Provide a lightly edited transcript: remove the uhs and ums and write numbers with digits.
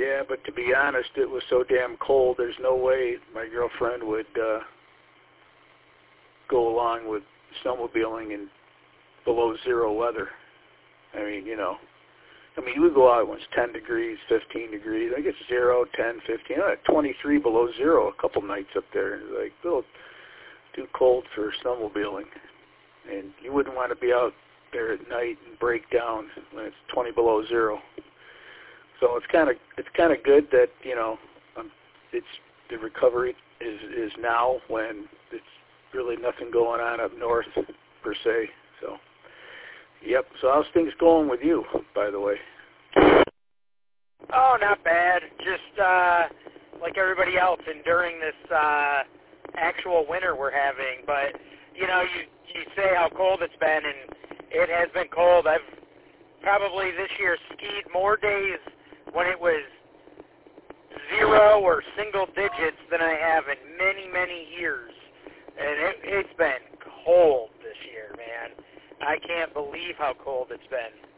Yeah, but to be honest, it was so damn cold, there's no way my girlfriend would go along with snowmobiling in below zero weather. I mean, you know, we go out when it's 10 degrees, 15 degrees. I guess 0, 10, 15, 23 below zero a couple nights up there. Like, a little too cold for snowmobiling. And you wouldn't want to be out there at night and break down when it's 20 below zero. So it's kind of good that, you know, it's the recovery is now when it's really nothing going on up north per se. So, yep. So how's things going with you, by the way? Oh, not bad. Just like everybody else enduring this actual winter we're having. But, you know, you say how cold it's been, and it has been cold. I've probably this year skied more days when it was 0 or single digits than I have in many, many years. And it's been cold this year, man. I can't believe how cold it's been.